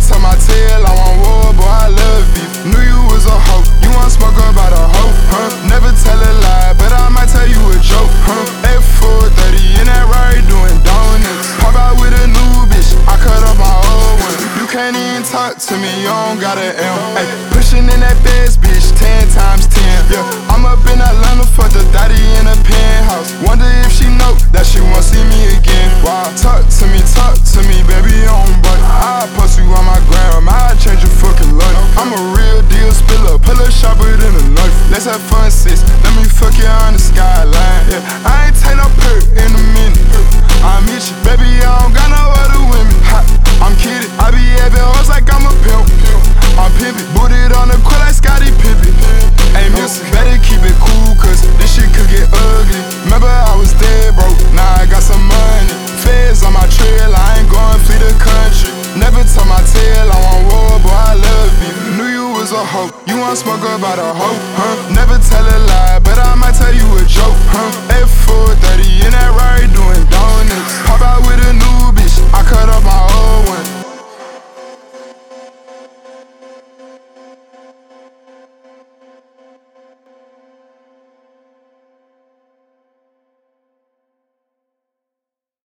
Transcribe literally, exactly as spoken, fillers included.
tell my tale, I want war, boy, I love beef. Knew you was a hoe, you want smoke about a hoe, huh? Never tell a lie, but I might tell you a joke, huh? F four thirty in that Rari doing donuts. Pop out with a new bitch, I cut up my old one. You can't even talk to me, you don't got an M. Ay, pushing in that Benz, bitch, ten times ten. Yeah, I'm up in Atlanta for the daddy in a penthouse. Wonder if she know that she won't see me again. Wow, talk to me, talk to me, baby, on butt. I'll post you on my gram, I'll change your fucking life. I'm a real deal spiller, pull up sharper than a knife. Let's have fun, sis, let me fuck you on the skyline. Yeah, I ain't take no perk in a minute. I meet you, baby, I don't got no other women. Ha, I'm kidding, I be having hoes like I'm a pimp. I'm pimpin', booted on the court like Scottie Pippen. Hey, music, better keep it cool, cause this shit could get ugly. Remember I was dead broke, now I got some money. Feds on my trail, I ain't going flee the country. Never tell my tale, I want war, boy, I love you. Knew you was a hoe, you want smoke about a hoe, huh? Never tell a lie, but I might tell you a joke, huh? F four thirty in that Rari doing donuts. Pop out with a new bitch, I cut up my